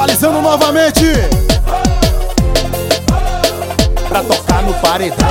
Atualizando novamente pra tocar no paredão.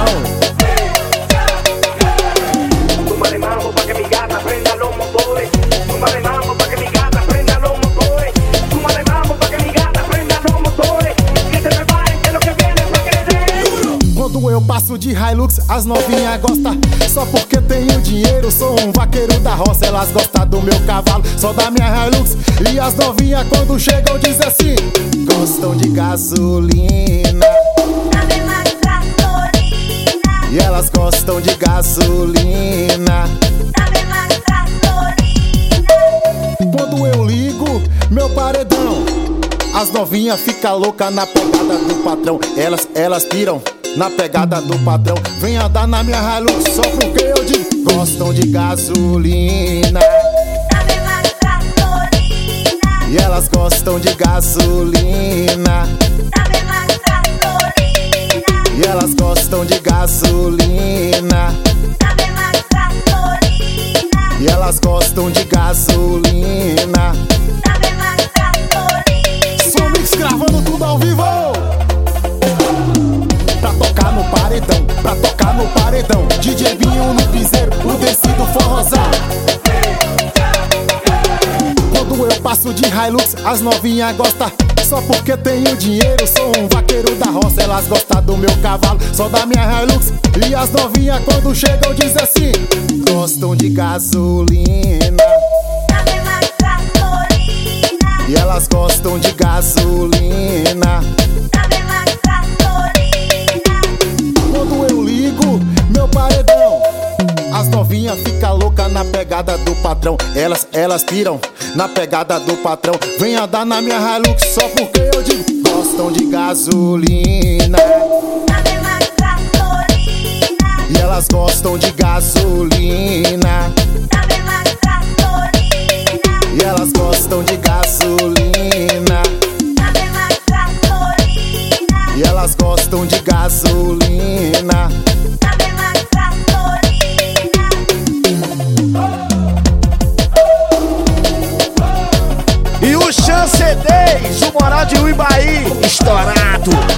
Tumba de mambo pa' que mi gata prenda los motores. Tumba de mambo pa' que mi gata prenda los motores. Tumba de mambo pa' que mi gata prenda los motores. Que se preparen que lo que viene es pa' que den. Quando eu passo de Hilux, as novinhas gostam. Só porque tenho dinheiro, sou um vaqueiro da roça. Elas gostam do meu cavalo, só da minha Hilux. E as novinhas quando chegam dizem assim: gostam de gasolina. Dame mais gasolina. E elas gostam de gasolina. Dame mais gasolina. Quando eu ligo meu paredão, as novinhas ficam loucas na pegada do patrão. Elas piram na pegada do patrão. Vem andar na minha Hilux só porque eu digo gostam de gasolina. Dame mais gasolina. E elas gostam de gasolina. Dame mais gasolina. E elas gostam de gasolina. Dame mais gasolina. E elas gostam de gasolina. Dame mais gasolina. Sou mix gravando tudo ao vivo pra tocar no paredão, pra tocar no paredão. DJ Binho no piseiro, o tecido forrosão. Quando eu passo de Hilux, as novinhas gostam. Só porque tenho dinheiro, sou um vaqueiro da roça. Elas gostam do meu cavalo, só da minha Hilux. E as novinhas quando chegam dizem assim: gostam de gasolina. Dame mais gasolina. E elas gostam de gasolina. Dame mais gasolina. Quando eu ligo meu paredão, as novinhas ficam loucas na pegada do patrão. Elas piram na pegada do patrão. Vem andar na minha Hilux só porque eu digo gostam de gasolina. Dame mais gasolina. E elas gostam de gasolina. Dame mais gasolina. E elas gostam de gasolina. Dame mais gasolina. E elas gostam de gasolina. Dame mais gasolina. E o Chance 10, o Moral de Uibaí, estourado.